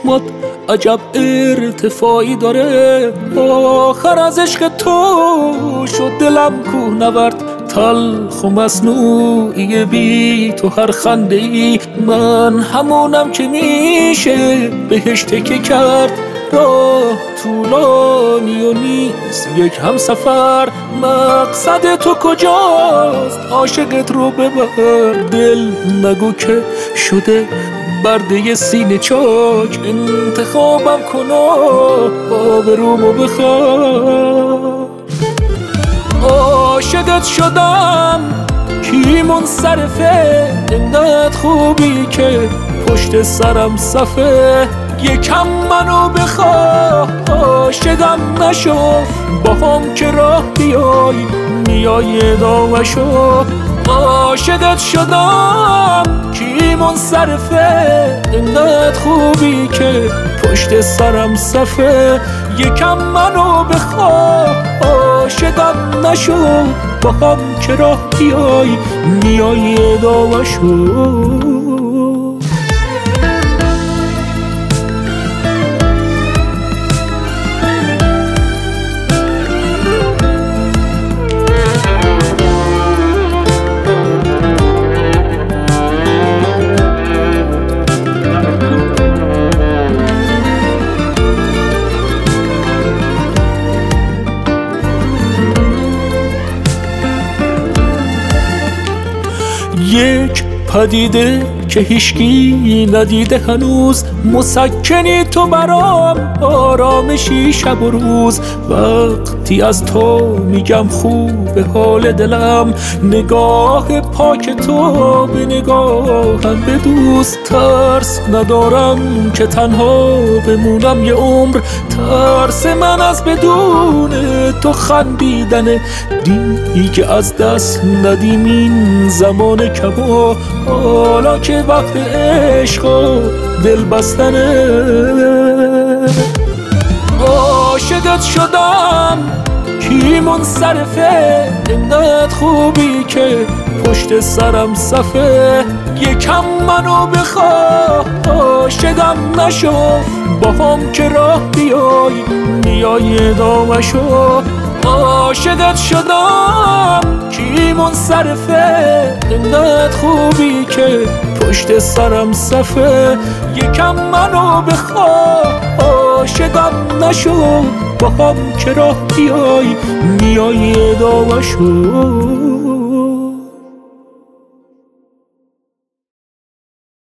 چشمات عجب ارتفاعی داره. آخر از عشق تو شد دلم کوهنورد، تلخ و مصنوعی بی تو هر خنده ای. من همونم که میشه بهش تکه کرد. راه طولانی و نیست یک همسفر، مقصد تو کجاست عاشقت رو ببر. دل نگو که شده برده سینه چاک، انتخابم کن و آبرومو بخواه. عاشقت شدم کی منصرفه، انقدر خوبی که پشت سرم صفه. یکم منو بخواه عاشقم نشو، با هم که راه بیای میای دامشو. عاشقت شدم کی منصرفه، انقدر خوبی که پشت سرم صفه. یکم منو بخواه عاشقم نشو، با هم که راه بیای میای دامشو. یک پدیده که هیچکی ندیده هنوز، مسکنی تو برام آرامشی شب و روز. وقتی از تو میگم خوب حال دلم، نگاه پاک تو به نگاهم بدوز. ترس ندارم که تنها بمونم یه عمر، ترس من از بدون تو خندیدنه. دیگه از دست ندیم این زمان کبا، حالا که وقت عشق و دل بستنه. عاشقت شدم کی منصرفه، انقدر خوبی که پشت سرم صفه. یکم منو بخواه عاشقم نشو، با هم که راه بیای میای دامشو. عاشقت شدم کی منصرفه، انقدر خوبی که پشت سرم صفه. یکم منو بخواه عاشقم نشو، با هم که راه بیای میای دامشو.